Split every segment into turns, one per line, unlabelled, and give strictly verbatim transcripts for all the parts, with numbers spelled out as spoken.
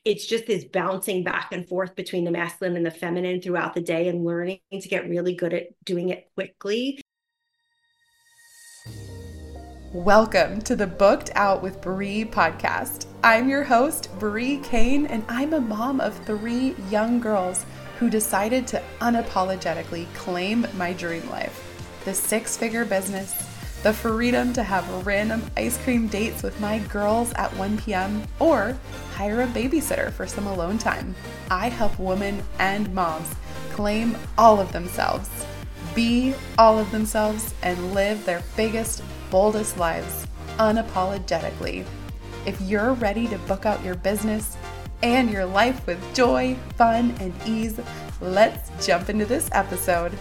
it's just this bouncing back and forth between the masculine and the feminine throughout the day and learning to get really good at doing it quickly.
Welcome to the Booked Out with Bree podcast. I'm your host, Bree Kane, and I'm a mom of three young girls who decided to unapologetically claim my dream life. The six-figure business, the freedom to have random ice cream dates with my girls at one p.m. or hire a babysitter for some alone time. I help women and moms claim all of themselves, be all of themselves, and live their biggest, boldest lives unapologetically. If you're ready to book out your business and your life with joy, fun, and ease, let's jump into this episode.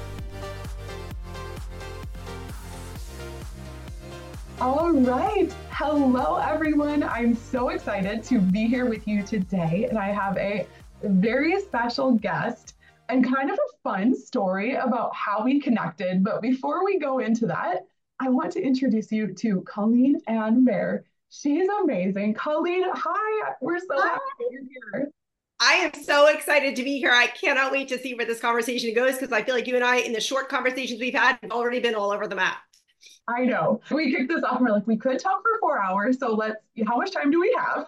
All right. Hello, everyone. I'm so excited to be here with you today. And I have a very special guest and kind of a fun story about how we connected. But before we go into that, I want to introduce you to Colleen Ann Mayer. She's amazing. Colleen, hi. We're so
Hi.
happy that you're here.
I am so excited to be here. I cannot wait to see where this conversation goes because I feel like you and I, in the short conversations we've had, have already been all over the map.
I know. We kicked this off and we're like, we could talk for four hours. So let's, how much time do we have?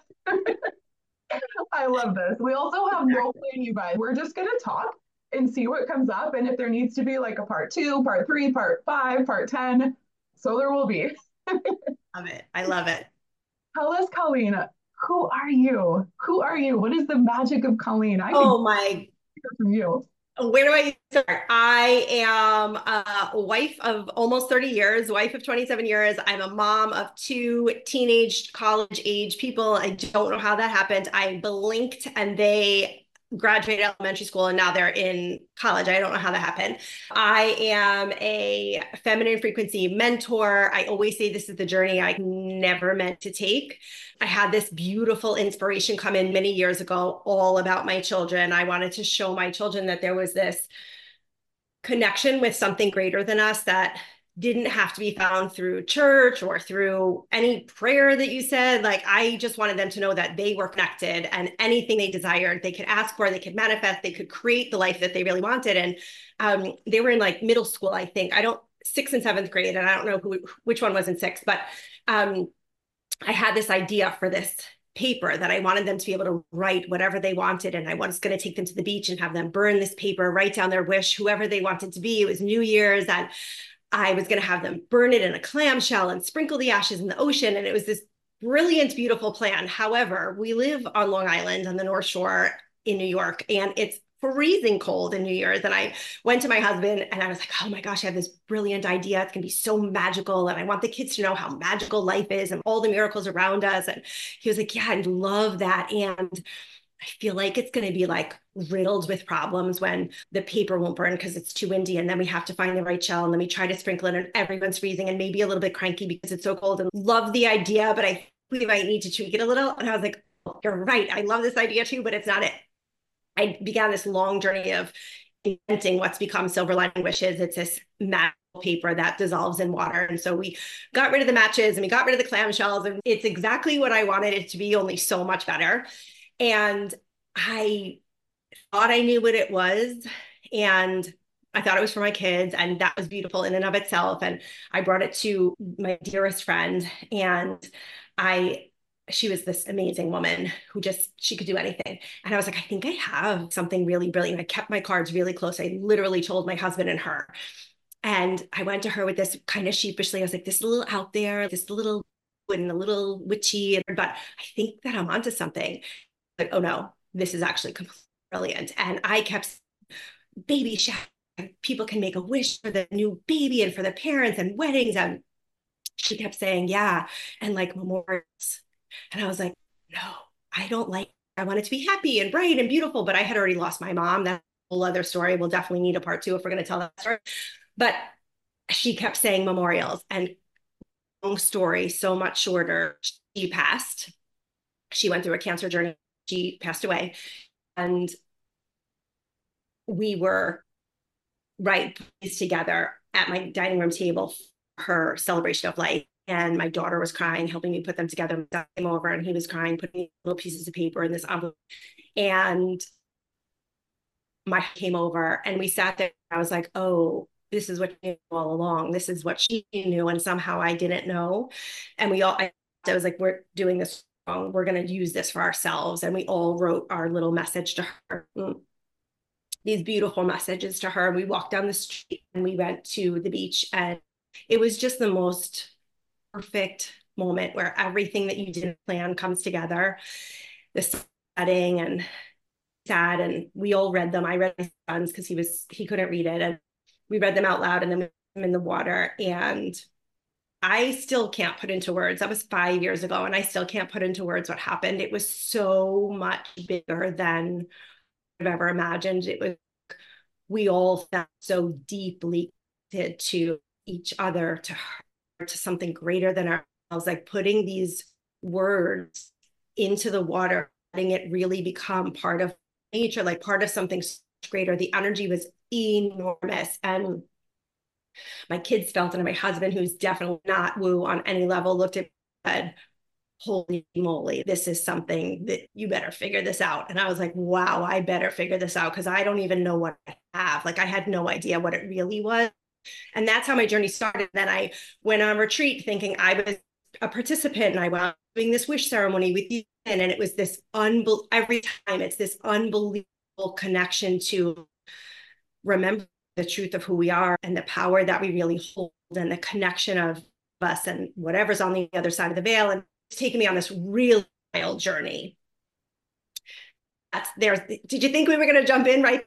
I love this. We also have no plan, you guys. We're just going to talk and see what comes up. And if there needs to be like a part two, part three, part five, part ten, so there will be.
Love it. I love it.
Tell us, Colleen, who are you? Who are you? What is the magic of Colleen? I
Oh
can
my,
hear from you.
where do I start? I am a wife of almost thirty years, wife of twenty-seven years. I'm a mom of two teenage college age people. I don't know how that happened. I blinked and they graduated elementary school and now they're in college. I don't know how that happened. I am a feminine frequency mentor. I always say this is the journey I never meant to take. I had this beautiful inspiration come in many years ago, all about my children. I wanted to show my children that there was this connection with something greater than us that didn't have to be found through church or through any prayer that you said. Like, I just wanted them to know that they were connected and anything they desired, they could ask for, they could manifest, they could create the life that they really wanted. And um, they were in like middle school, I think. I don't, sixth and seventh grade, and I don't know who, which one was in sixth, but um, I had this idea for this paper that I wanted them to be able to write whatever they wanted. And I was going to take them to the beach and have them burn this paper, write down their wish, whoever they wanted to be. It was New Year's, and I was going to have them burn it in a clamshell and sprinkle the ashes in the ocean. And it was this brilliant, beautiful plan. However, we live on Long Island on the North Shore in New York, and it's freezing cold in New Year's. And I went to my husband and I was like, oh my gosh, I have this brilliant idea. It's going to be so magical. And I want the kids to know how magical life is and all the miracles around us. And he was like, yeah, I love that. And I feel like it's going to be like riddled with problems when the paper won't burn because it's too windy. And then we have to find the right shell. And then we try to sprinkle it and everyone's freezing and maybe a little bit cranky because it's so cold, and love the idea, but I think we might need to tweak it a little. And I was like, oh, you're right. I love this idea too, but it's not it. I began this long journey of inventing what's become Silver Lining Wishes. It's this magical paper that dissolves in water. And so we got rid of the matches and we got rid of the clamshells, and it's exactly what I wanted it to be, only so much better. And I thought I knew what it was, and I thought it was for my kids, and that was beautiful in and of itself. And I brought it to my dearest friend, and I, she was this amazing woman who just, she could do anything. And I was like, I think I have something really brilliant. I kept my cards really close. I literally told my husband and her, and I went to her with this kind of sheepishly. I was like, this is a little out there, this is a little and a little witchy, but I think that I'm onto something. Like, oh no, this is actually completely brilliant. And I kept baby shower. People can make a wish for the new baby and for the parents and weddings. And she kept saying, yeah. And like memorials. And I was like, no, I don't like, I want it to be happy and bright and beautiful, but I had already lost my mom. That's a whole other story. We'll definitely need a part two if we're going to tell that story. But she kept saying memorials, and long story, so much shorter. She passed. She went through a cancer journey. She passed away. And we were right together at my dining room table for her celebration of life. and my daughter was crying, helping me put them together. My dad came over and he was crying, putting little pieces of paper in this envelope. And my came over and we sat there. I was like, oh, this is what she knew all along. This is what she knew. And somehow I didn't know. And we all, I, I was like, we're doing this wrong. We're going to use this for ourselves. And we all wrote our little message to her, these beautiful messages to her. We walked down the street and we went to the beach. And it was just the most perfect moment where everything that you didn't plan comes together. The setting and sad, and we all read them. I read my son's because he was he couldn't read it, and we read them out loud, and then we put them in the water. And I still can't put into words. That was five years ago, and I still can't put into words what happened. It was so much bigger than I've ever imagined. It was, we all felt so deeply connected to each other, to her, to something greater than ourselves. Like putting these words into the water, letting it really become part of nature, like part of something greater. The energy was enormous. And my kids felt it, and my husband, who's definitely not woo on any level, looked at me and said, holy moly, this is something that you better figure this out. And I was like, wow, I better figure this out, because I don't even know what I have. Like I had no idea what it really was. And that's how my journey started. Then I went on retreat thinking I was a participant, and I went doing this wish ceremony with you. And it was this unbelievable, every time it's this unbelievable connection to remember the truth of who we are and the power that we really hold, and the connection of us and whatever's on the other side of the veil. And it's taken me on this real wild journey. That's there. Did you think we were going to jump in right?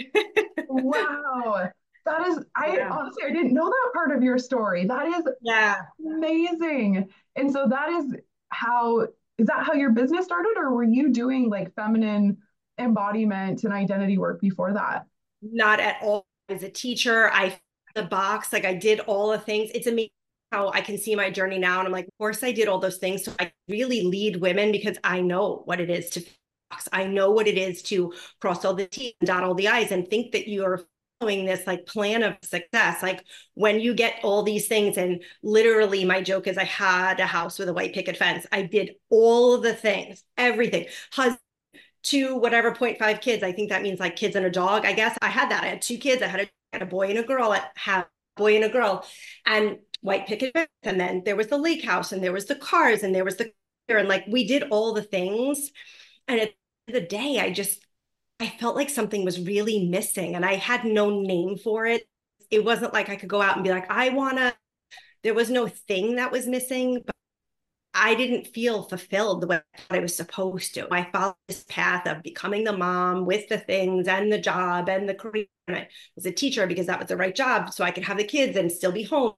Wow. That is, I
Yeah.
honestly, I didn't know that part of your story. That is
Yeah.
amazing. And so that is how, is that how your business started, or were you doing like feminine embodiment and identity work before that?
Not at all. As a teacher, I the box, like I did all the things. It's amazing how I can see my journey now. And I'm like, of course I did all those things. So I really lead women because I know what it is to box. I know what it is to cross all the T's and dot all the I's, and think that you're following this like plan of success. Like when you get all these things, and literally my joke is I had a house with a white picket fence. I did all the things, everything. Husband, two whatever zero point five kids. I think that means like kids and a dog. I guess I had that. I had two kids. I had a, had a boy and a girl. I had a boy and a girl, and white picket fence. And then there was the lake house, and there was the cars, and there was the, and like we did all the things. And at the end of the day, I just, I felt like something was really missing, and I had no name for it. It wasn't like I could go out and be like, I want to, there was no thing that was missing, but I didn't feel fulfilled the way I thought I was supposed to. I followed this path of becoming the mom with the things and the job and the career. And I was a teacher because that was the right job, so I could have the kids and still be home.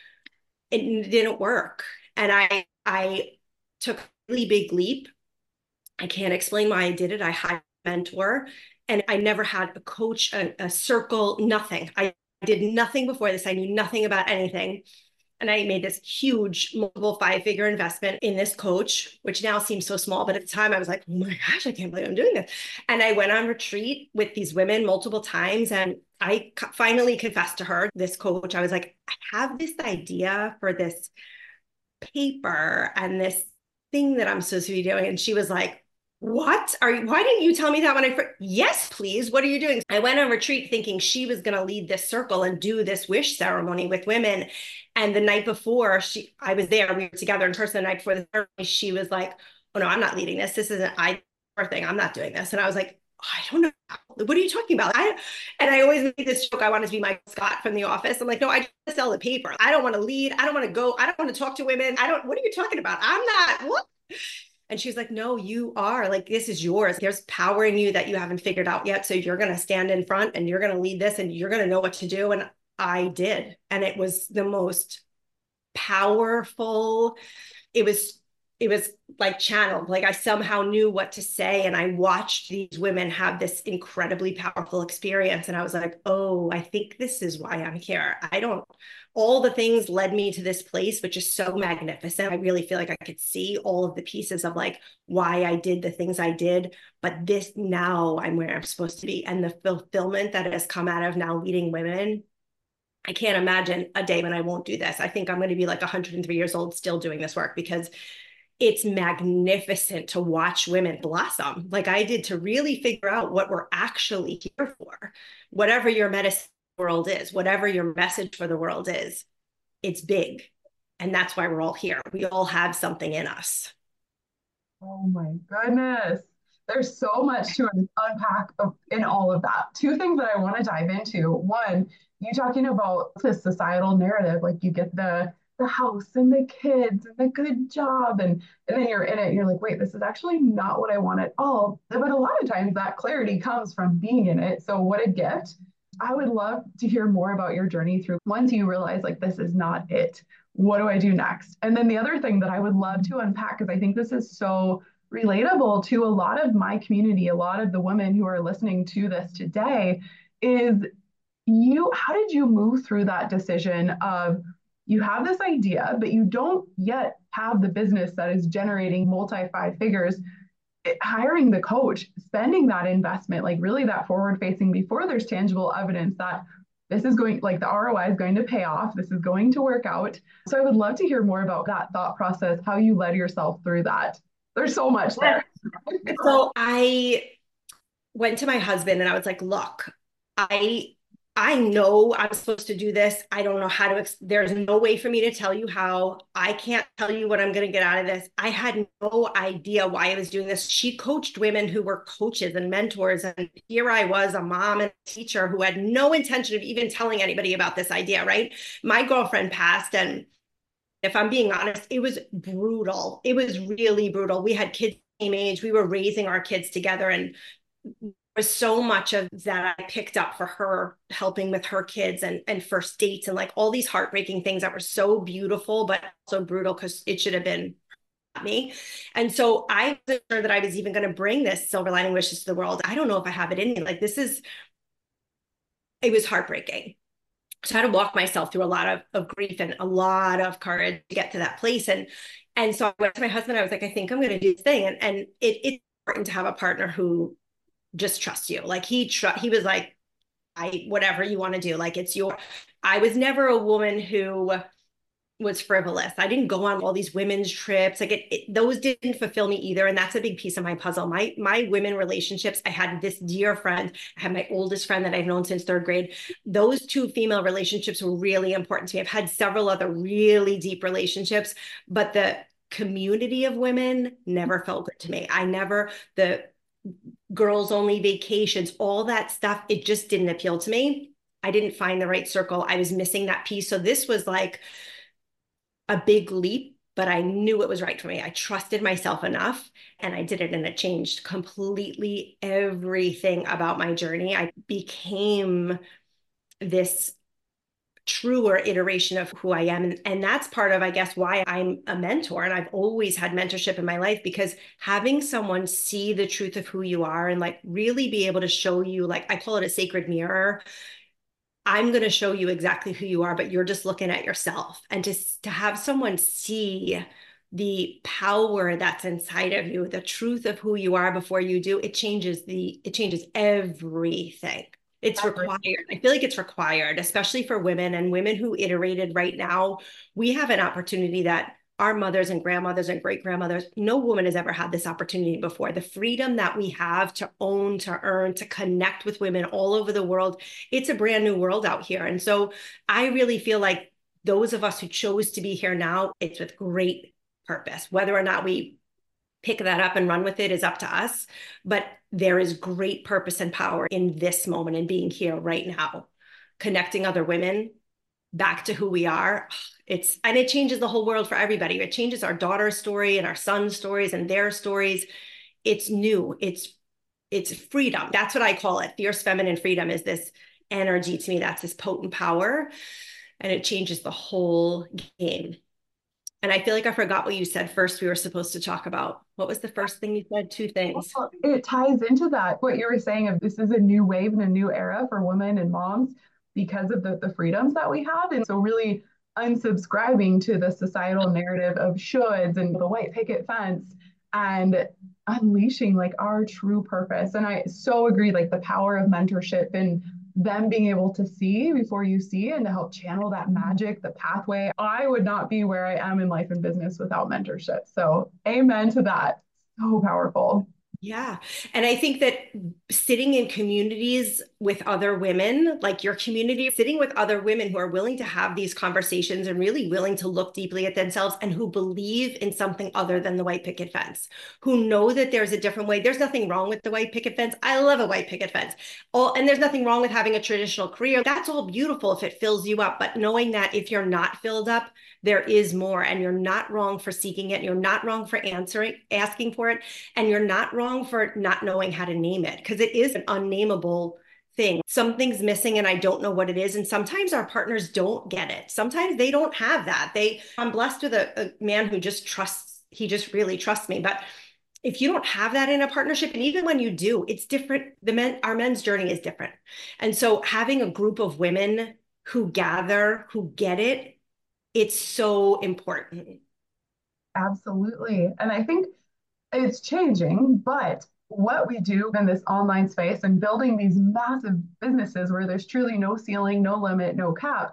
It didn't work. And I, I took a really big leap. I can't explain why I did it. I had a mentor, and I never had a coach, a, a circle, nothing. I did nothing before this. I knew nothing about anything. And I made this huge multiple five figure investment in this coach, which now seems so small. But at the time I was like, oh my gosh, I can't believe I'm doing this. And I went on retreat with these women multiple times. And I finally confessed to her, this coach, I was like, I have this idea for this paper and this thing that I'm supposed to be doing. And she was like, what are you, why didn't you tell me that when I first, yes, please. What are you doing? I went on retreat thinking she was going to lead this circle and do this wish ceremony with women. And the night before she, I was there, we were together in person the night before the ceremony. She was like, oh no, I'm not leading this. This isn't I thing. I'm not doing this. And I was like, I don't know. What are you talking about? I, and I always made this joke. I wanted to be Michael Scott from The Office. I'm like, no, I just sell the paper. I don't want to lead. I don't want to go. I don't want to talk to women. I don't, what are you talking about? I'm not, what? And she's like, no, you are, like, this is yours. There's power in you that you haven't figured out yet. So you're going to stand in front and you're going to lead this and you're going to know what to do. And I did. And it was the most powerful. It was, it was like channeled, like I somehow knew what to say. And I watched these women have this incredibly powerful experience. And I was like, oh, I think this is why I'm here. I don't, all the things led me to this place, which is so magnificent. I really feel like I could see all of the pieces of like why I did the things I did, but this, now I'm where I'm supposed to be. And the fulfillment that has come out of now leading women I can't imagine a day when I won't do this. I think I'm going to be like one hundred three years old still doing this work because it's magnificent to watch women blossom like I did, to really figure out what we're actually here for. Whatever your medicine world is, whatever your message for the world is, it's big. And that's why we're all here. We all have something in us.
Oh my goodness. There's so much to unpack in all of that. Two things that I want to dive into. One, you talking about the societal narrative, like you get the the house and the kids and the good job, and and then you're in it and you're like, wait, this is actually not what I want at all. But a lot of times that clarity comes from being in it. So what a gift. I would love to hear more about your journey through once you realize like this is not it. What do I do next? And then the other thing that I would love to unpack, because I think this is so relatable to a lot of my community, a lot of the women who are listening to this today, is you, how did you move through that decision of you have this idea, but you don't yet have the business that is generating multi five figures, hiring the coach, spending that investment, like really that forward facing before there's tangible evidence that this is going, like the R O I is going to pay off, this is going to work out. So I would love to hear more about that thought process, how you led yourself through that. There's so much there.
So I went to my husband and I was like, look, I I know I'm supposed to do this. I don't know how to, ex- there's no way for me to tell you how. I can't tell you what I'm going to get out of this. I had no idea why I was doing this. She coached women who were coaches and mentors. And here I was, a mom and a teacher who had no intention of even telling anybody about this idea, right? My girlfriend passed, and if I'm being honest, it was brutal. It was really brutal. We had kids the same age. We were raising our kids together, and was so much of that I picked up for her, helping with her kids and, and first dates and like all these heartbreaking things that were so beautiful, but also brutal because it should have been me. And so I wasn't sure that I was even going to bring this Silver Lining Wishes to the world. I don't know if I have it in me. Like this is, it was heartbreaking. So I had to walk myself through a lot of, of grief and a lot of courage to get to that place. And, and so I went to my husband, I was like, I think I'm going to do this thing. And, and it, it's important to have a partner who just trust you. Like he, tr- he was like, I, whatever you want to do, like it's your, I was never a woman who was frivolous. I didn't go on all these women's trips. Like it, it, those didn't fulfill me either. And that's a big piece of my puzzle. My, my women relationships, I had this dear friend, I had my oldest friend that I've known since third grade. Those two female relationships were really important to me. I've had several other really deep relationships, but the community of women never felt good to me. I never, the, girls only vacations, all that stuff, it just didn't appeal to me. I didn't find the right circle. I was missing that piece. So this was like a big leap, but I knew it was right for me. I trusted myself enough and I did it, and it changed completely everything about my journey. I became this truer iteration of who I am. And, and that's part of, I guess, why I'm a mentor. And I've always had mentorship in my life, because having someone see the truth of who you are and like really be able to show you, like I call it a sacred mirror. I'm going to show you exactly who you are, but you're just looking at yourself. And to, to have someone see the power that's inside of you, the truth of who you are before you do, it changes the, it changes everything. It's required. I feel like it's required, especially for women and women who iterated right now. We have an opportunity that our mothers and grandmothers and great grandmothers, no woman has ever had this opportunity before. The freedom that we have to own, to earn, to connect with women all over the world. It's a brand new world out here. And so I really feel like those of us who chose to be here now, it's with great purpose. Whether or not we pick that up and run with it is up to us. But there is great purpose and power in this moment and being here right now, connecting other women back to who we are. It's, and it changes the whole world for everybody. It changes our daughter's story and our son's stories and their stories. It's new. It's, it's freedom. That's what I call it. Fierce feminine freedom is this energy to me. That's this potent power, and it changes the whole game. And I feel like I forgot what you said first we were supposed to talk about. What was the first thing you said? Two things.
Well, it ties into that, what you were saying of this is a new wave and a new era for women and moms because of the, the freedoms that we have. And so really unsubscribing to the societal narrative of shoulds and the white picket fence and unleashing like our true purpose. And I so agree, like the power of mentorship and them being able to see before you see and to help channel that magic, the pathway. I would not be where I am in life and business without mentorship. So, amen to that. So powerful.
Yeah. And I think that sitting in communities with other women, like your community, sitting with other women who are willing to have these conversations and really willing to look deeply at themselves and who believe in something other than the white picket fence, who know that there's a different way. There's nothing wrong with the white picket fence. I love a white picket fence. Oh, and there's nothing wrong with having a traditional career. That's all beautiful if it fills you up. But knowing that if you're not filled up, there is more, and you're not wrong for seeking it. You're not wrong for answering, asking for it, and you're not wrong for not knowing how to name it, because it is an unnameable thing. Something's missing and I don't know what it is. And sometimes our partners don't get it. Sometimes they don't have that. They, I'm blessed with a, a man who just trusts, he just really trusts me. But if you don't have that in a partnership, and even when you do, it's different. The men, our men's journey is different. And so having a group of women who gather, who get it, it's so important.
Absolutely. And I think it's changing, but what we do in this online space and building these massive businesses where there's truly no ceiling, no limit, no cap,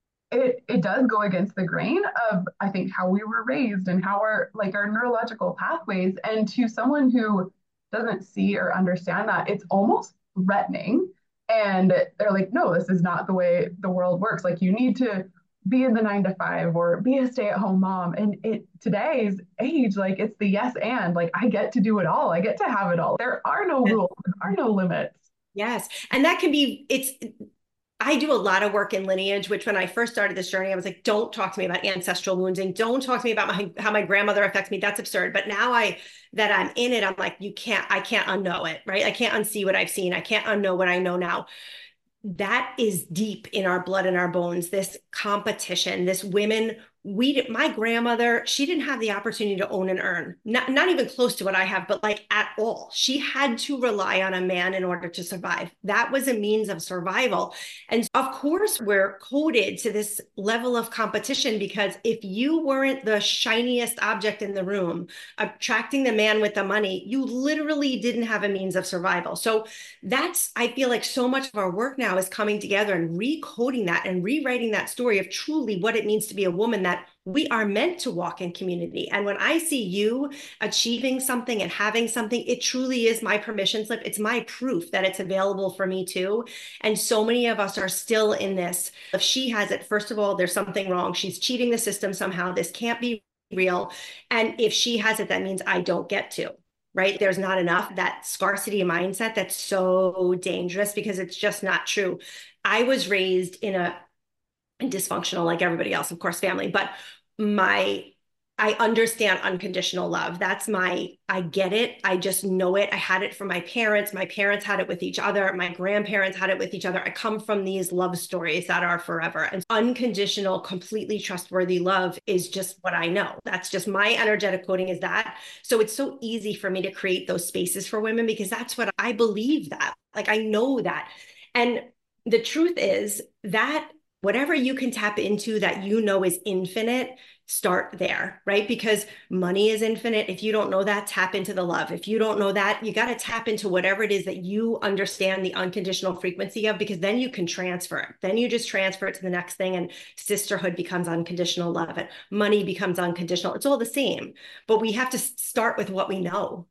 it it does go against the grain of, I think, how we were raised and how our like our neurological pathways. And to someone who doesn't see or understand that, it's almost threatening. And they're like, no, this is not the way the world works. Like, you need to be in the nine to five or be a stay-at-home mom. And it today's age, like, it's the yes and, like, I get to do it all. I get to have it all. There are no rules, there are no limits.
Yes. And that can be, it's I do a lot of work in lineage, which when I first started this journey, I was like, don't talk to me about ancestral wounding. Don't talk to me about my, how my grandmother affects me. That's absurd. But now I, that I'm in it, I'm like, you can't, I can't unknow it, right? I can't unsee what I've seen. I can't unknow what I know now. That is deep in our blood and our bones, this competition, this women, we, my grandmother, she didn't have the opportunity to own and earn, not, not even close to what I have, but like at all. She had to rely on a man in order to survive. That was a means of survival. And of course, we're coded to this level of competition, because if you weren't the shiniest object in the room, attracting the man with the money, you literally didn't have a means of survival. So that's, I feel like so much of our work now is coming together and recoding that and rewriting that story of truly what it means to be a woman, that we are meant to walk in community. And when I see you achieving something and having something, it truly is my permission slip. It's my proof that it's available for me too. And so many of us are still in this. If she has it, first of all, there's something wrong. She's cheating the system somehow. This can't be real. And if she has it, that means I don't get to. Right? There's not enough. That scarcity mindset, that's so dangerous, because it's just not true. I was raised in a dysfunctional, like everybody else, of course, family, but my, I understand unconditional love. That's my, I get it. I just know it. I had it from my parents. My parents had it with each other. My grandparents had it with each other. I come from these love stories that are forever. And unconditional, completely trustworthy love is just what I know. That's just my energetic coding is that. So it's so easy for me to create those spaces for women, because that's what I believe that. Like, I know that. And the truth is that whatever you can tap into that you know is infinite, start there, right? Because money is infinite. If you don't know that, tap into the love. If you don't know that, you got to tap into whatever it is that you understand the unconditional frequency of, because then you can transfer it. Then you just transfer it to the next thing, and sisterhood becomes unconditional love, and money becomes unconditional. It's all the same, but we have to start with what we know.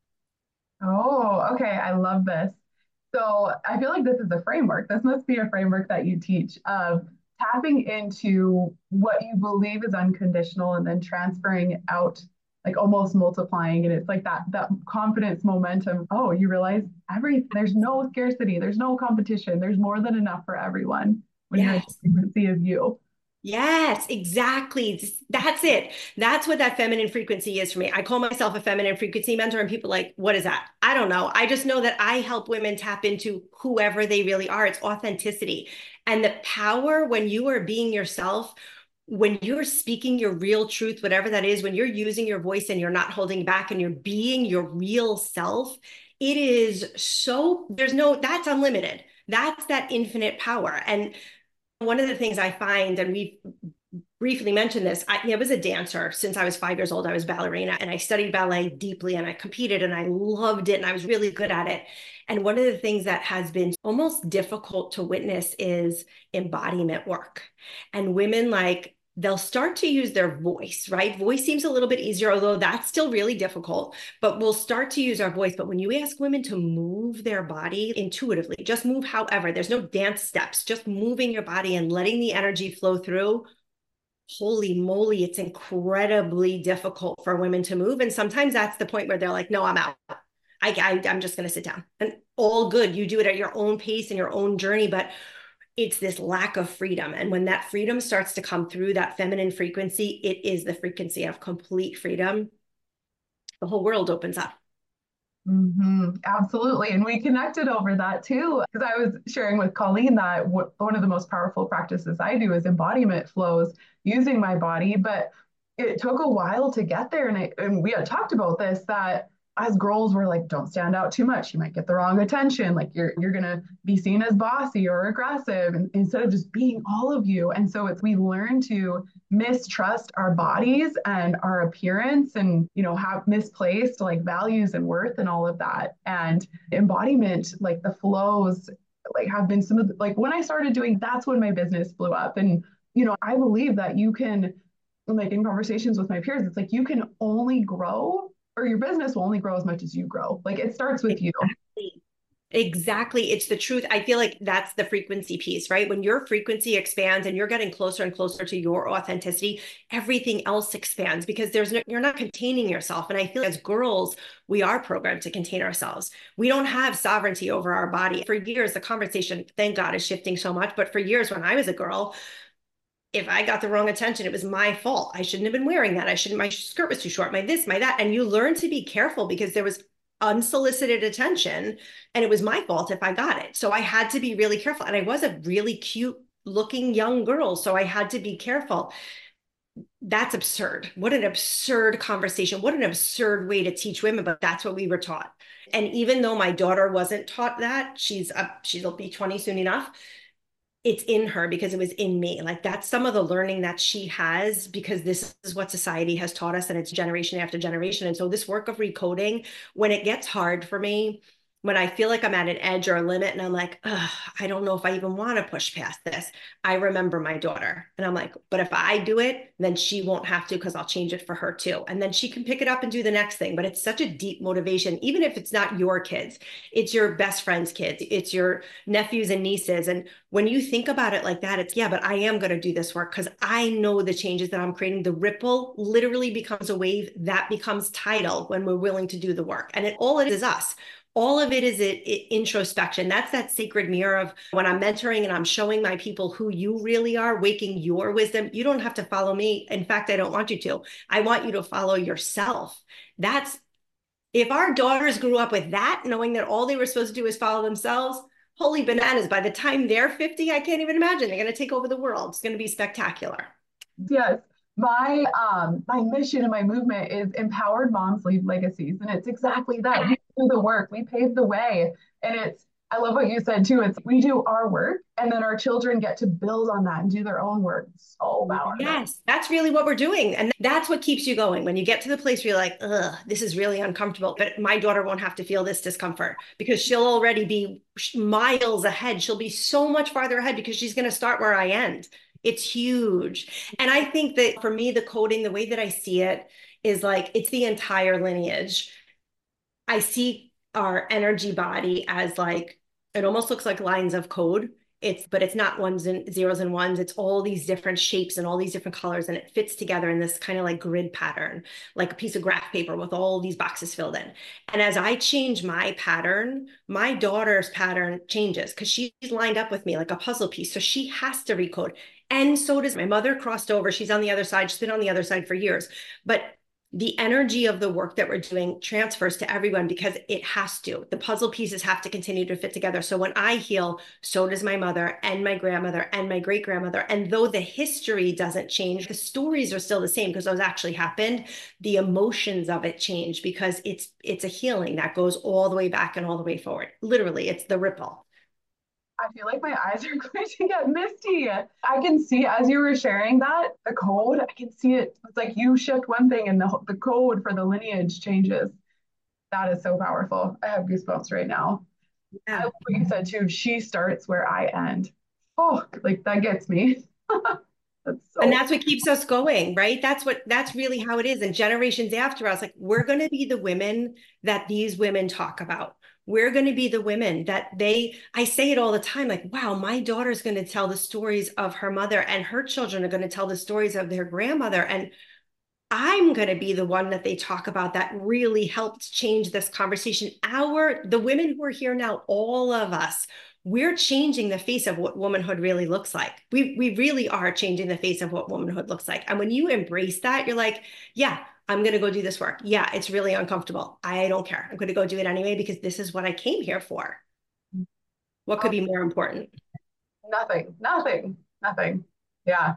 Oh, okay. I love this. So I feel like this is a framework. This must be a framework that you teach of tapping into what you believe is unconditional and then transferring out, like almost multiplying it. It's like that that confidence momentum. Oh, you realize every there's no scarcity, there's no competition, there's more than enough for everyone when you're in
Yes.
the frequency of you.
Yes, exactly. That's it. That's what that feminine frequency is for me. I call myself a feminine frequency mentor, and people are like, what is that? I don't know. I just know that I help women tap into whoever they really are. It's authenticity. And the power when you are being yourself, when you're speaking your real truth, whatever that is, when you're using your voice and you're not holding back and you're being your real self, it is so, there's no, that's unlimited. That's that infinite power. And one of the things I find, and we've briefly mention this. I, I was a dancer since I was five years old. I was ballerina and I studied ballet deeply and I competed and I loved it and I was really good at it. And one of the things that has been almost difficult to witness is embodiment work. And women, like, they'll start to use their voice, right? Voice seems a little bit easier, although that's still really difficult, but we'll start to use our voice. But when you ask women to move their body intuitively, just move however, there's no dance steps, just moving your body and letting the energy flow through. Holy moly, it's incredibly difficult for women to move. And sometimes that's the point where they're like, no, I'm out. I, I, I'm just going to sit down. And all good. You do it at your own pace and your own journey. But it's this lack of freedom. And when that freedom starts to come through, that feminine frequency, it is the frequency of complete freedom. The whole world opens up.
Mm-hmm. Absolutely. And we connected over that too, because I was sharing with Colleen that w- one of the most powerful practices I do is embodiment flows using my body. But it took a while to get there. And, it, and we had talked about this, that as girls, we're like, don't stand out too much. You might get the wrong attention. Like you're you're gonna be seen as bossy or aggressive, and, instead of just being all of you. And so it's we learn to mistrust our bodies and our appearance, and you know have misplaced like values and worth and all of that. And embodiment, like the flows, like have been some of the, like when I started doing, that's when my business blew up. And you know I believe that you can, like in conversations with my peers, it's like you can only grow, or your business will only grow as much as you grow. Like it starts with you.
Exactly. Exactly. It's the truth. I feel like that's the frequency piece, right? When your frequency expands and you're getting closer and closer to your authenticity, everything else expands because there's no, you're not containing yourself. And I feel as girls, we are programmed to contain ourselves. We don't have sovereignty over our body. For years, the conversation, thank God, is shifting so much. But for years, when I was a girl, if I got the wrong attention, it was my fault. I shouldn't have been wearing that. I shouldn't, my skirt was too short, my this, my that. And you learn to be careful because there was unsolicited attention and it was my fault if I got it. So I had to be really careful. And I was a really cute looking young girl. So I had to be careful. That's absurd. What an absurd conversation. What an absurd way to teach women, but that's what we were taught. And even though my daughter wasn't taught that, she's up, she'll be twenty soon enough. It's in her because it was in me. Like that's some of the learning that she has because this is what society has taught us and it's generation after generation. And so this work of recoding, when it gets hard for me, when I feel like I'm at an edge or a limit and I'm like, I don't know if I even want to push past this, I remember my daughter and I'm like, but if I do it, then she won't have to because I'll change it for her too. And then she can pick it up and do the next thing. But it's such a deep motivation, even if it's not your kids, it's your best friend's kids, it's your nephews and nieces. And when you think about it like that, it's, yeah, but I am going to do this work because I know the changes that I'm creating. The ripple literally becomes a wave that becomes tidal when we're willing to do the work. And it all it is us. All of it is it, it, introspection. That's that sacred mirror of when I'm mentoring and I'm showing my people who you really are, waking your wisdom. You don't have to follow me. In fact, I don't want you to. I want you to follow yourself. That's, if our daughters grew up with that, knowing that all they were supposed to do is follow themselves, holy bananas, by the time they're fifty, I can't even imagine. They're going to take over the world. It's going to be spectacular.
Yes. My um my mission and my movement is empowered moms leave legacies. And it's exactly that. We do the work, we pave the way. And it's I love what you said too. It's we do our work and then our children get to build on that and do their own work. It's so powerful.
Yes, that's really what we're doing. And that's what keeps you going. When you get to the place where you're like, ugh, this is really uncomfortable, but my daughter won't have to feel this discomfort because she'll already be miles ahead. She'll be so much farther ahead because she's going to start where I end. It's huge. And I think that for me, the coding, the way that I see it is like, it's the entire lineage. I see our energy body as like, it almost looks like lines of code. It's, but it's not ones and zeros and ones. It's all these different shapes and all these different colors. And it fits together in this kind of like grid pattern, like a piece of graph paper with all these boxes filled in. And as I change my pattern, my daughter's pattern changes because she's lined up with me like a puzzle piece. So she has to recode. And so does my mother. Crossed over. She's on the other side. She's been on the other side for years. But the energy of the work that we're doing transfers to everyone because it has to. The puzzle pieces have to continue to fit together. So when I heal, so does my mother and my grandmother and my great-grandmother. And though the history doesn't change, the stories are still the same because those actually happened. The emotions of it change because it's it's a healing that goes all the way back and all the way forward. Literally, it's the ripple.
I feel like my eyes are going to get misty. I can see as you were sharing that, the code, I can see it. It's like you shift one thing and the, the code for the lineage changes. That is so powerful. I have goosebumps right now. I
Yeah.
love what you said too. She starts where I end. Oh, like that gets me. That's
And
so
that's what keeps us going, right? That's what, that's really how it is. And generations after us, like we're going to be the women that these women talk about. We're going to be the women that they, I say it all the time, like, wow, my daughter's going to tell the stories of her mother and her children are going to tell the stories of their grandmother. And I'm going to be the one that they talk about that really helped change this conversation. Our, the women who are here now, all of us, we're changing the face of what womanhood really looks like. We, we really are changing the face of what womanhood looks like. And when you embrace that, you're like, yeah, I'm going to go do this work. Yeah, it's really uncomfortable. I don't care. I'm going to go do it anyway because this is what I came here for. What could
oh,
be more important?
nothing, nothing, nothing. Yeah.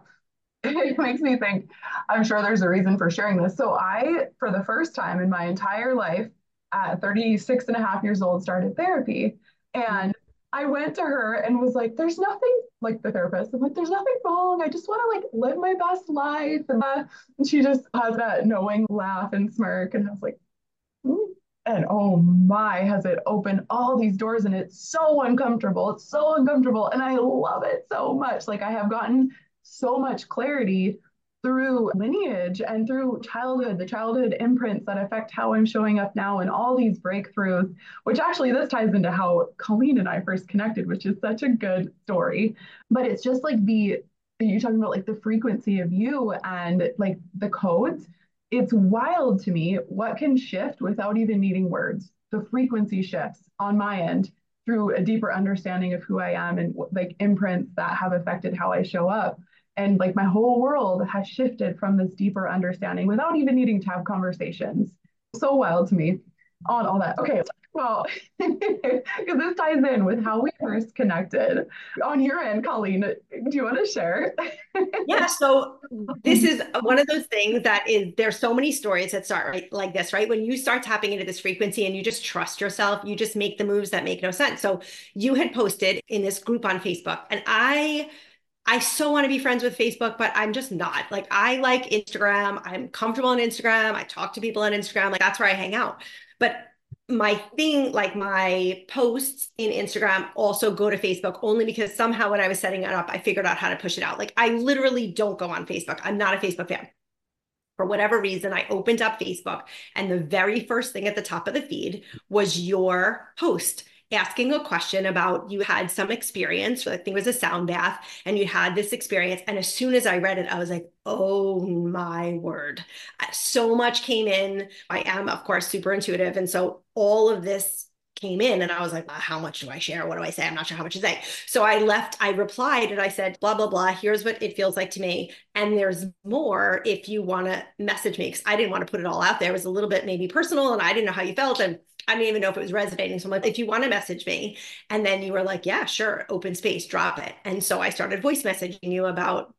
It makes me think, I'm sure there's a reason for sharing this. So I, for the first time in my entire life, at thirty-six and a half years old, started therapy. And I went to her and was like, there's nothing, like the therapist, I'm like, there's nothing wrong. I just want to like live my best life. And, uh, and she just has that knowing laugh and smirk. And I was like, "Mm." And oh my, has it opened all these doors and it's so uncomfortable. It's so uncomfortable. And I love it so much. Like I have gotten so much clarity through lineage and through childhood, the childhood imprints that affect how I'm showing up now and all these breakthroughs, which actually this ties into how Colleen and I first connected, which is such a good story. But it's just like the, you talking about like the frequency of you and like the codes. It's wild to me what can shift without even needing words. The frequency shifts on my end through a deeper understanding of who I am and like imprints that have affected how I show up. And like my whole world has shifted from this deeper understanding without even needing to have conversations. So wild to me on all that. Okay, well, because this ties in with how we first connected. On your end, Colleen, do you want to share?
Yeah, so this is one of those things that is, there's so many stories that start right like this, right? When you start tapping into this frequency and you just trust yourself, you just make the moves that make no sense. So you had posted in this group on Facebook, and I I so want to be friends with Facebook, but I'm just not. Like I like Instagram. I'm comfortable on Instagram. I talk to people on Instagram. Like that's where I hang out. But my thing, like my posts in Instagram also go to Facebook only because somehow when I was setting it up, I figured out how to push it out. Like I literally don't go on Facebook. I'm not a Facebook fan. For whatever reason, I opened up Facebook and the very first thing at the top of the feed was your post asking a question about you had some experience, I think it was a sound bath, and you had this experience. And as soon as I read it, I was like, oh my word. So much came in. I am, of course, super intuitive. And so all of this came in and I was like, well, how much do I share? What do I say? I'm not sure how much to say. So I left, I replied and I said, blah, blah, blah. Here's what it feels like to me. And there's more if you want to message me. Because I didn't want to put it all out there. It was a little bit maybe personal and I didn't know how you felt. And I didn't even know if it was resonating. So I'm like, if you want to message me. And then you were like, yeah, sure. Open space, drop it. And so I started voice messaging you about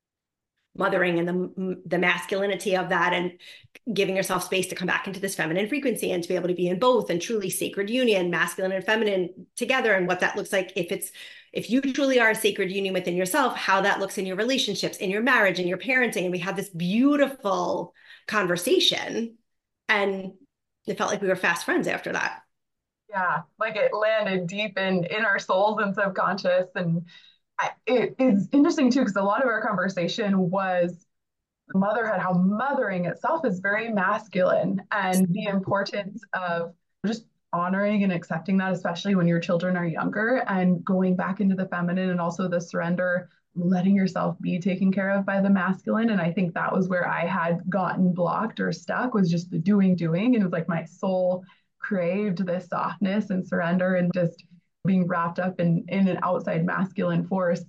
mothering and the, the masculinity of that and giving yourself space to come back into this feminine frequency and to be able to be in both and truly sacred union, masculine and feminine together, and what that looks like if it's if you truly are a sacred union within yourself, how that looks in your relationships, in your marriage, in your parenting. And we had this beautiful conversation and it felt like we were fast friends after that.
Yeah, like it landed deep in in our souls and subconscious. And I, it is interesting too, because a lot of our conversation was motherhood, how mothering itself is very masculine, and the importance of just honoring and accepting that, especially when your children are younger, and going back into the feminine and also the surrender, letting yourself be taken care of by the masculine. And I think that was where I had gotten blocked or stuck, was just the doing, doing. And it was like my soul craved this softness and surrender and just being wrapped up in, in an outside masculine force.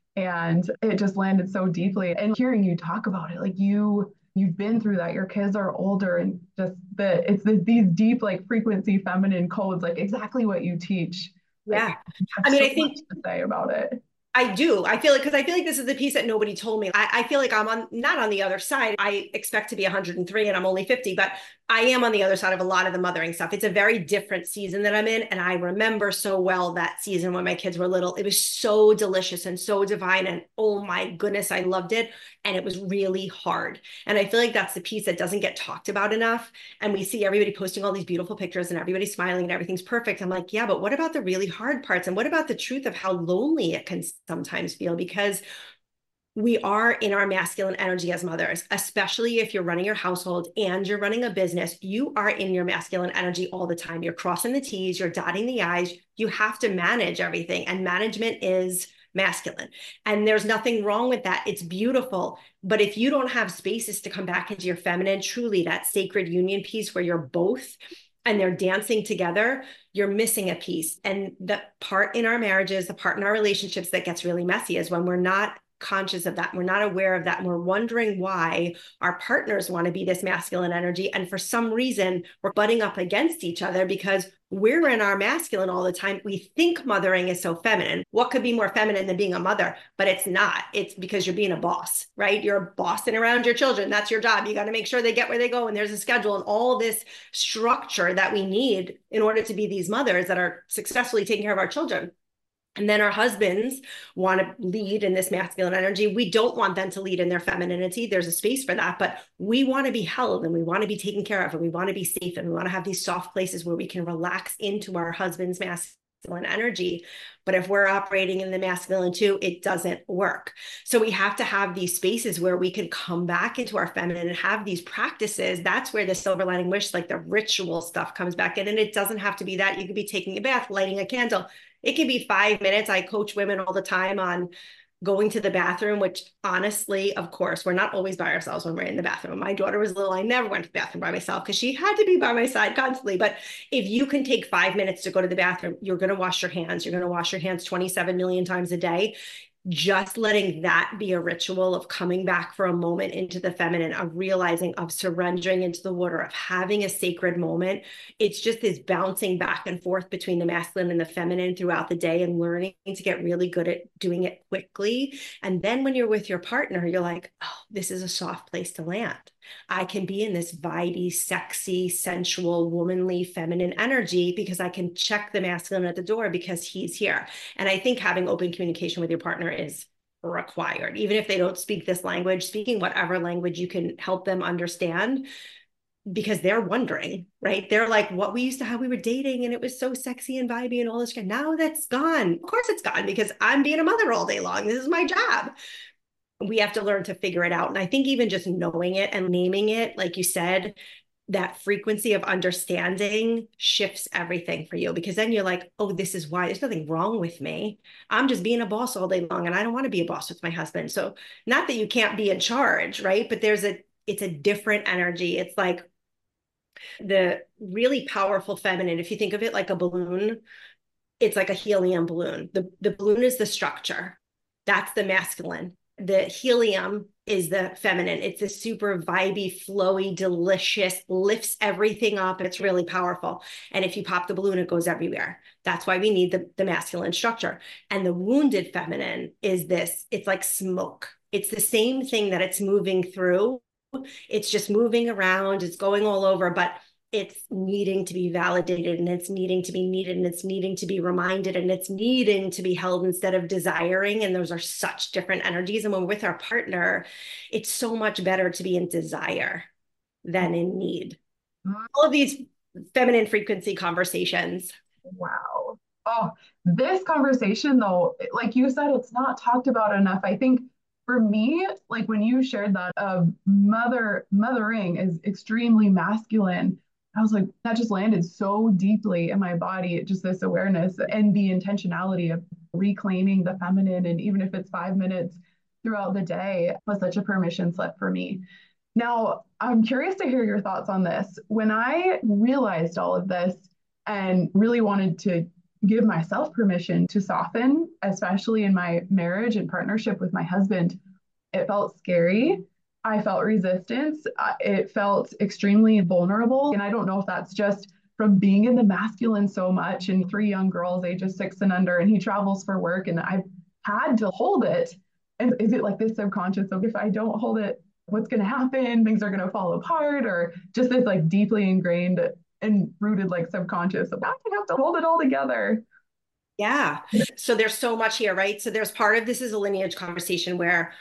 And it just landed so deeply. And hearing you talk about it, like you, you've been through that, your kids are older, and just the, it's the, these deep, like frequency feminine codes, like exactly what you teach.
Yeah.
Like,
I mean,
so
I think
much to say about it.
I do. I feel like, because I feel like this is the piece that nobody told me. I, I feel like I'm on not on the other side. I expect to be one hundred three and I'm only fifty, but I am on the other side of a lot of the mothering stuff. It's a very different season that I'm in. And I remember so well that season when my kids were little. It was so delicious and so divine. And oh my goodness, I loved it. And it was really hard. And I feel like that's the piece that doesn't get talked about enough. And we see everybody posting all these beautiful pictures and everybody's smiling and everything's perfect. I'm like, yeah, but what about the really hard parts? And what about the truth of how lonely it can sometimes feel? Because we are in our masculine energy as mothers, especially if you're running your household and you're running a business. You are in your masculine energy all the time. You're crossing the T's, you're dotting the I's. You have to manage everything, and management is masculine. And there's nothing wrong with that. It's beautiful. But if you don't have spaces to come back into your feminine, truly that sacred union piece where you're both and they're dancing together, you're missing a piece. And the part in our marriages, the part in our relationships that gets really messy is when we're not conscious of that. We're not aware of that. And we're wondering why our partners want to be this masculine energy. And for some reason, we're butting up against each other because we're in our masculine all the time. We think mothering is so feminine. What could be more feminine than being a mother? But it's not. It's because you're being a boss, right? You're bossing around your children. That's your job. You got to make sure they get where they go. And there's a schedule and all this structure that we need in order to be these mothers that are successfully taking care of our children. And then our husbands want to lead in this masculine energy. We don't want them to lead in their femininity. There's a space for that, but we want to be held and we want to be taken care of and we want to be safe and we want to have these soft places where we can relax into our husband's masculine energy. But if we're operating in the masculine too, it doesn't work. So we have to have these spaces where we can come back into our feminine and have these practices. That's where the silver lining wish, like the ritual stuff comes back in. And it doesn't have to be that. You could be taking a bath, lighting a candle. It can be five minutes. I coach women all the time on going to the bathroom, which honestly, of course, we're not always by ourselves when we're in the bathroom. My daughter was little. I never went to the bathroom by myself because she had to be by my side constantly. But if you can take five minutes to go to the bathroom, you're going to wash your hands. You're going to wash your hands twenty-seven million times a day. Just letting that be a ritual of coming back for a moment into the feminine, of realizing, of surrendering into the water, of having a sacred moment. It's just this bouncing back and forth between the masculine and the feminine throughout the day and learning to get really good at doing it quickly. And then when you're with your partner, you're like, oh, this is a soft place to land. I can be in this vibey, sexy, sensual, womanly, feminine energy because I can check the masculine at the door because he's here. And I think having open communication with your partner is required. Even if they don't speak this language, speaking whatever language you can help them understand, because they're wondering, right? They're like, what we used to, how we were dating and it was so sexy and vibey and all this. Now that's gone. Of course it's gone because I'm being a mother all day long. This is my job. We have to learn to figure it out. And I think even just knowing it and naming it, like you said, that frequency of understanding shifts everything for you, because then you're like, oh, this is why. There's nothing wrong with me. I'm just being a boss all day long and I don't want to be a boss with my husband. So not that you can't be in charge, right? But there's a, it's a different energy. It's like the really powerful feminine. If you think of it like a balloon, it's like a helium balloon. The, the balloon is the structure. That's the masculine. The helium is the feminine. It's a super vibey, flowy, delicious, lifts everything up. It's really powerful. And if you pop the balloon, it goes everywhere. That's why we need the, the masculine structure. And the wounded feminine is this, it's like smoke. It's the same thing that it's moving through. It's just moving around. It's going all over, but it's needing to be validated and it's needing to be needed and it's needing to be reminded and it's needing to be held instead of desiring. And those are such different energies. And when we're with our partner, it's so much better to be in desire than in need. All of these feminine frequency conversations.
Wow. Oh, this conversation though, like you said, it's not talked about enough. I think for me, like when you shared that of mother, mothering is extremely masculine, I was like, that just landed so deeply in my body, just this awareness and the intentionality of reclaiming the feminine. And even if it's five minutes throughout the day, was such a permission slip for me. Now, I'm curious to hear your thoughts on this. When I realized all of this and really wanted to give myself permission to soften, especially in my marriage and partnership with my husband, it felt scary. I felt resistance. It felt extremely vulnerable. And I don't know if that's just from being in the masculine so much and three young girls, ages six and under, and he travels for work and I've had to hold it. And is it like this subconscious of if I don't hold it what's going to happen? Things are going to fall apart, or just this like deeply ingrained and rooted like subconscious of I have to hold it all together.
Yeah. So there's so much here, right? So there's part of this is a lineage conversation where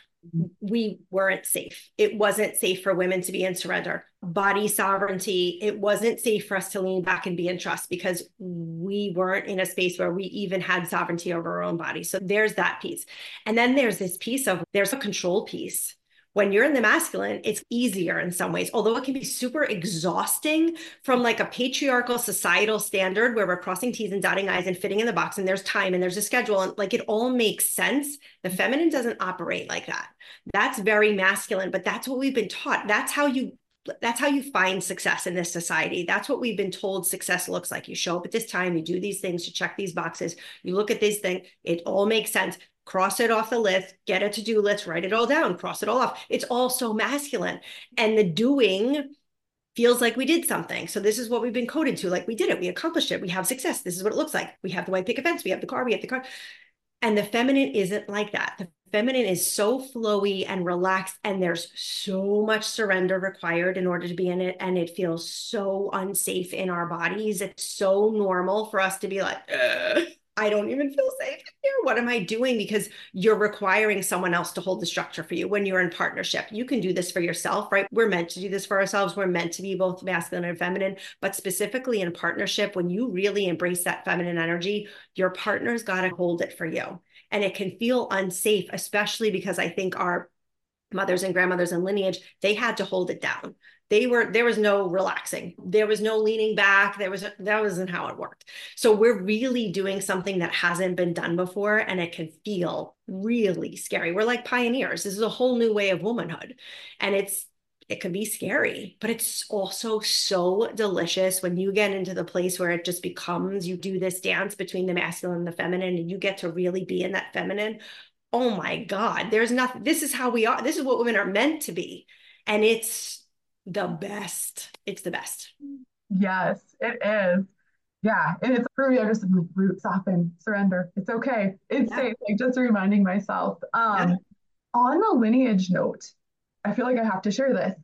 we weren't safe. It wasn't safe for women to be in surrender. Body sovereignty, it wasn't safe for us to lean back and be in trust because we weren't in a space where we even had sovereignty over our own body. So there's that piece. And then there's this piece of there's a control piece. When you're in the masculine, it's easier in some ways, although it can be super exhausting from like a patriarchal societal standard where we're crossing T's and dotting I's and fitting in the box and there's time and there's a schedule and like it all makes sense. The feminine doesn't operate like that. That's very masculine, but that's what we've been taught. That's how you that's how you find success in this society. That's what we've been told success looks like. You show up at this time, you do these things, you check these boxes, you look at these things, it all makes sense. Cross it off the list, get a to-do list, write it all down, cross it all off. It's all so masculine. And the doing feels like we did something. So this is what we've been coded to. Like we did it, we accomplished it, we have success. This is what it looks like. We have the white picket fence, we have the car, we have the car. And the feminine isn't like that. The feminine is so flowy and relaxed, and there's so much surrender required in order to be in it. And it feels so unsafe in our bodies. It's so normal for us to be like, ugh. I don't even feel safe here. What am I doing? Because you're requiring someone else to hold the structure for you when you're in partnership. You can do this for yourself, right? We're meant to do this for ourselves. We're meant to be both masculine and feminine, but specifically in partnership, when you really embrace that feminine energy, your partner's got to hold it for you. And it can feel unsafe, especially because I think our mothers and grandmothers and lineage, they had to hold it down. They were, there was no relaxing. There was no leaning back. There was, that wasn't how it worked. So we're really doing something that hasn't been done before. And it can feel really scary. We're like pioneers. This is a whole new way of womanhood. And it's, it can be scary, but it's also so delicious when you get into the place where it just becomes, you do this dance between the masculine and the feminine, and you get to really be in that feminine. Oh my God, there's nothing, this is how we are. This is what women are meant to be. And it's the best. It's the best.
Yes, it is. Yeah. And it's for me, I just like, root, soften, surrender. It's okay. It's
Yeah.
safe. Like just reminding myself. Um,
Yeah.
on the lineage note, I feel like I have to share this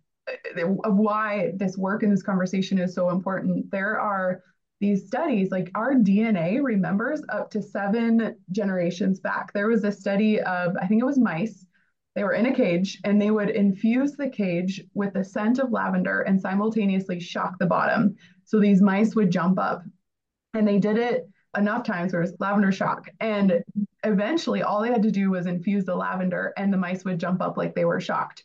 of why this work and this conversation is so important. There are these studies, like our D N A remembers up to seven generations back. There was a study of, I think it was mice. They were in a cage and they would infuse the cage with the scent of lavender and simultaneously shock the bottom. So these mice would jump up, and they did it enough times where it was lavender shock. And eventually all they had to do was infuse the lavender and the mice would jump up like they were shocked.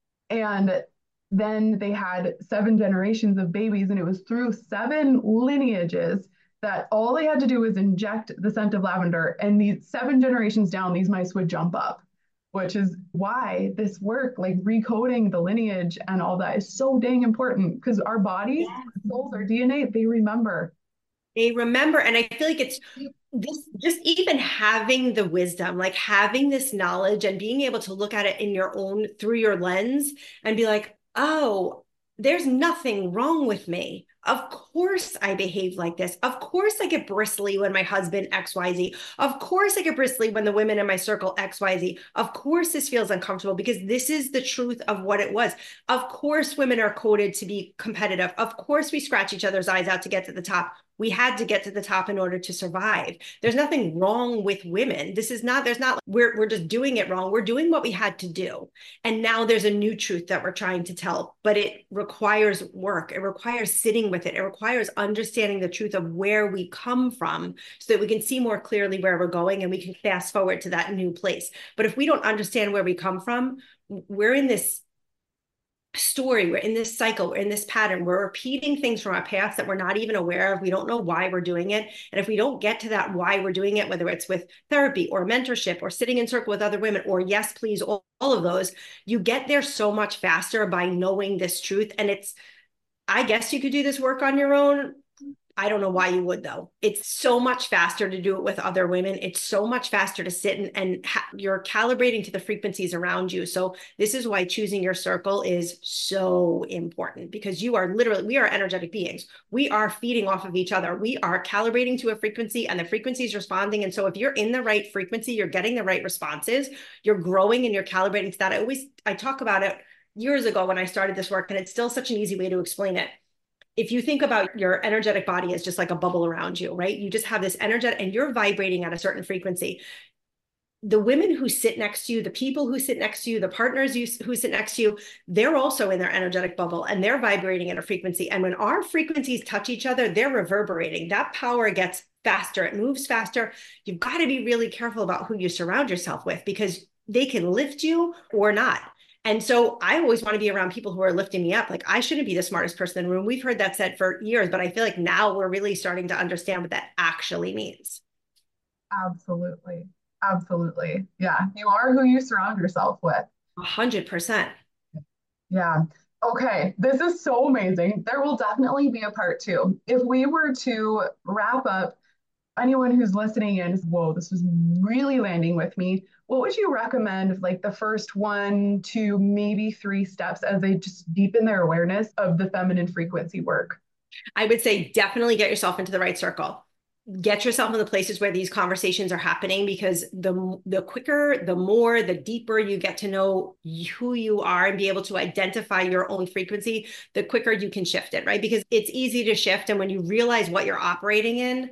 And then they had seven generations of babies, and it was through seven lineages that all they had to do was inject the scent of lavender, and these seven generations down, these mice would jump up, which is why this work, like recoding the lineage and all that, is so dang important, because our bodies,
Yeah.
our souls, our D N A, they remember.
They remember. And I feel like it's this, just even having the wisdom, like having this knowledge and being able to look at it in your own, through your lens and be like, oh, there's nothing wrong with me. Of course I behave like this. Of course I get bristly when my husband X Y Z. Of course I get bristly when the women in my circle X Y Z. Of course this feels uncomfortable because this is the truth of what it was. Of course women are coded to be competitive. Of course we scratch each other's eyes out to get to the top. We had to get to the top in order to survive. There's nothing wrong with women. This is not, there's not, we're, we're just doing it wrong. We're doing what we had to do. And now there's a new truth that we're trying to tell, but it requires work. It requires sitting with it. It requires understanding the truth of where we come from so that we can see more clearly where we're going and we can fast forward to that new place. But if we don't understand where we come from, we're in this story, we're in this cycle, we're in this pattern, we're repeating things from our past that we're not even aware of. We don't know why we're doing it. And if we don't get to that why we're doing it, whether it's with therapy or mentorship or sitting in circle with other women or yes, please, all, all of those, you get there so much faster by knowing this truth. And it's, I guess you could do this work on your own. I don't know why you would though. It's so much faster to do it with other women. It's so much faster to sit and, and ha- you're calibrating to the frequencies around you. So this is why choosing your circle is so important, because you are literally, we are energetic beings. We are feeding off of each other. We are calibrating to a frequency and the frequency is responding. And so if you're in the right frequency, you're getting the right responses, you're growing and you're calibrating to that. I always, I talk about it years ago when I started this work, and it's still such an easy way to explain it. If you think about your energetic body as just like a bubble around you, right? You just have this energetic, and you're vibrating at a certain frequency. The women who sit next to you, the people who sit next to you, the partners you, who sit next to you, they're also in their energetic bubble and they're vibrating at a frequency. And when our frequencies touch each other, they're reverberating. That power gets faster. It moves faster. You've got to be really careful about who you surround yourself with, because they can lift you or not. And so I always want to be around people who are lifting me up. Like, I shouldn't be the smartest person in the room. We've heard that said for years, but I feel like now we're really starting to understand what that actually means.
Absolutely. Absolutely. Yeah. You are who you surround yourself with.
A hundred percent.
Yeah. Okay. This is so amazing. There will definitely be a part two. If we were to wrap up, anyone who's listening in, whoa, this was really landing with me. What would you recommend, like the first one, two, maybe three steps as they just deepen their awareness of the feminine frequency work?
I would say definitely get yourself into the right circle. Get yourself in the places where these conversations are happening, because the the quicker, the more, the deeper you get to know who you are and be able to identify your own frequency, the quicker you can shift it, right? Because it's easy to shift. And when you realize what you're operating in,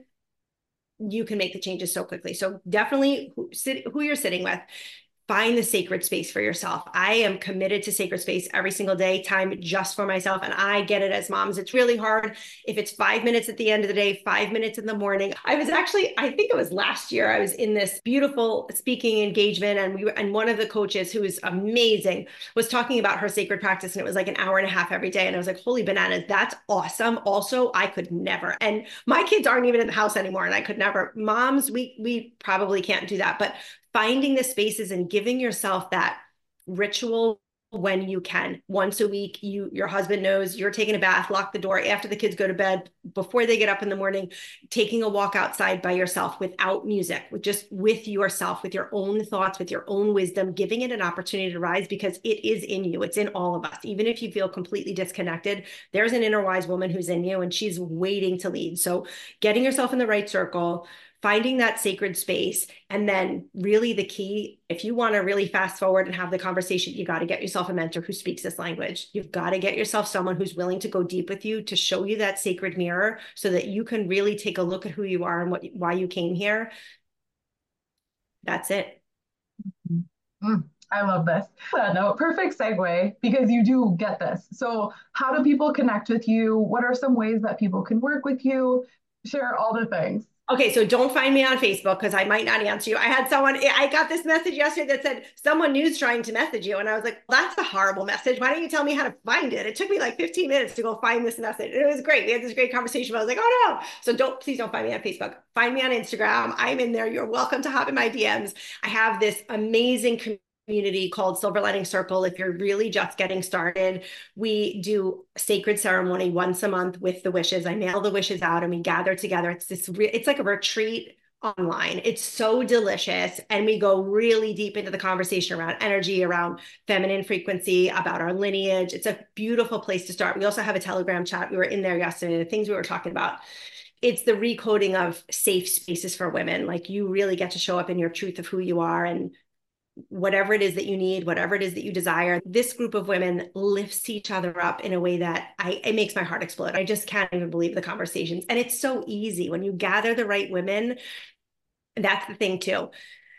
you can make the changes so quickly. So definitely who, sit, who you're sitting with. Find the sacred space for yourself. I am committed to sacred space every single day, time just for myself. And I get it as moms. It's really hard. If it's five minutes at the end of the day, five minutes in the morning. I was actually, I think it was last year, I was in this beautiful speaking engagement, and we were, and one of the coaches, who is amazing, was talking about her sacred practice. And it was like an hour and a half every day. And I was like, holy bananas, that's awesome. Also, I could never. And my kids aren't even in the house anymore, and I could never. Moms, we, we probably can't do that. But finding the spaces and giving yourself that ritual when you can. Once a week, you, your husband knows you're taking a bath, lock the door after the kids go to bed, before they get up in the morning, taking a walk outside by yourself without music, with just with yourself, with your own thoughts, with your own wisdom, giving it an opportunity to rise, because it is in you. It's in all of us. Even if you feel completely disconnected, there's an inner wise woman who's in you, and she's waiting to lead. So getting yourself in the right circle, finding that sacred space. And then really the key, if you want to really fast forward and have the conversation, you got to get yourself a mentor who speaks this language. You've got to get yourself someone who's willing to go deep with you, to show you that sacred mirror, so that you can really take a look at who you are and what, why you came here. That's it.
Mm, I love this. Uh, no, perfect segue, because you do get this. So how do people connect with you? What are some ways that people can work with you? Share all the things.
Okay, so don't find me on Facebook, because I might not answer you. I had someone, I got this message yesterday that said, someone new's trying to message you. And I was like, that's a horrible message. Why don't you tell me how to find it? It took me like fifteen minutes to go find this message. It was great. We had this great conversation. But I was like, oh no. So don't, please don't find me on Facebook. Find me on Instagram. I'm in there. You're welcome to hop in my D Ms. I have this amazing community community called Silver Lining Circle. If you're really just getting started, we do a sacred ceremony once a month with the wishes. I mail the wishes out and we gather together. It's this, re- it's like a retreat online. It's so delicious. And we go really deep into the conversation around energy, around feminine frequency, about our lineage. It's a beautiful place to start. We also have a Telegram chat. We were in there yesterday, the things we were talking about. It's the recoding of safe spaces for women. Like, you really get to show up in your truth of who you are, and whatever it is that you need, whatever it is that you desire. This group of women lifts each other up in a way that I, it makes my heart explode. I just can't even believe the conversations. And it's so easy when you gather the right women. That's the thing too.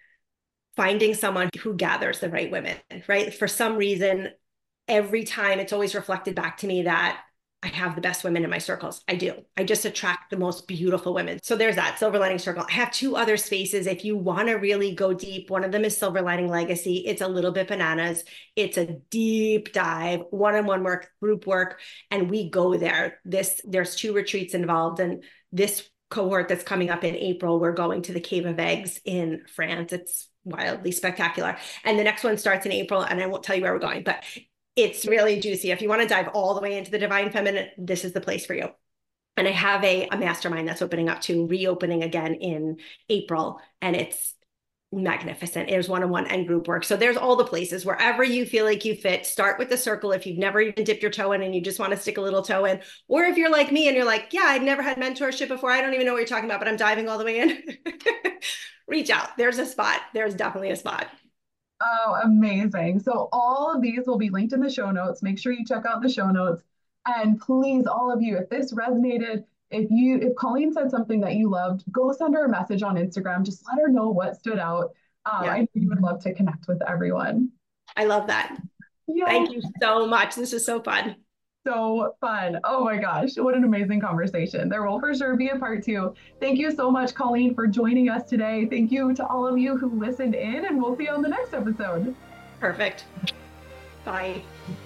Finding someone who gathers the right women, right? For some reason, every time it's always reflected back to me that I have the best women in my circles. I do. I just attract the most beautiful women. So there's that Silver Lining Circle. I have two other spaces. If you want to really go deep, one of them is Silver Lining Legacy. It's a little bit bananas. It's a deep dive, one-on-one work, group work, and we go there. This, there's two retreats involved, and this cohort that's coming up in April, we're going to the Cave of Eggs in France. It's wildly spectacular. And the next one starts in April, and I won't tell you where we're going, but it's really juicy. If you want to dive all the way into the divine feminine, this is the place for you. And I have a, a mastermind that's opening up to reopening again in April. And it's magnificent. There's one-on-one and group work. So there's all the places. Wherever you feel like you fit, start with the circle. If you've never even dipped your toe in and you just want to stick a little toe in, or if you're like me and you're like, yeah, I've never had mentorship before, I don't even know what you're talking about, but I'm diving all the way in. Reach out. There's a spot. There's definitely a spot.
Oh, amazing. So all of these will be linked in the show notes. Make sure you check out the show notes. And please, all of you, if this resonated, if you if Colleen said something that you loved, go send her a message on Instagram. Just let her know what stood out. Um, I
Yeah,
know you would love to connect with everyone.
I love that.
Yeah,
Thank you so much. This is so fun.
so fun. Oh my gosh, what an amazing conversation. There will for sure be a part two. Thank you so much, Colleen, for joining us today. Thank you to all of you who listened in, and we'll see you on the next episode.
Perfect. Bye.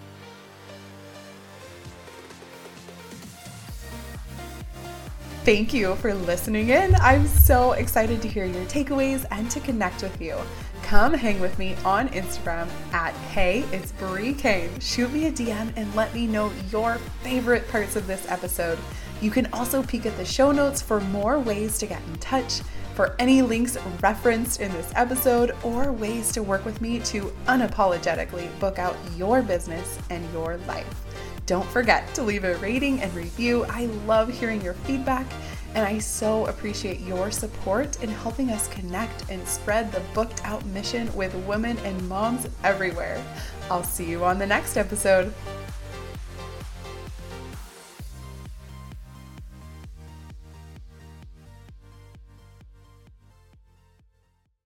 Thank you for listening in. I'm so excited to hear your takeaways and to connect with you. Come hang with me on Instagram at Hey, it's Brie Kane. Shoot me a D M and let me know your favorite parts of this episode. You can also peek at the show notes for more ways to get in touch, for any links referenced in this episode, or ways to work with me to unapologetically book out your business and your life. Don't forget to leave a rating and review. I love hearing your feedback, and I so appreciate your support in helping us connect and spread the Booked Out mission with women and moms everywhere. I'll see you on the next episode.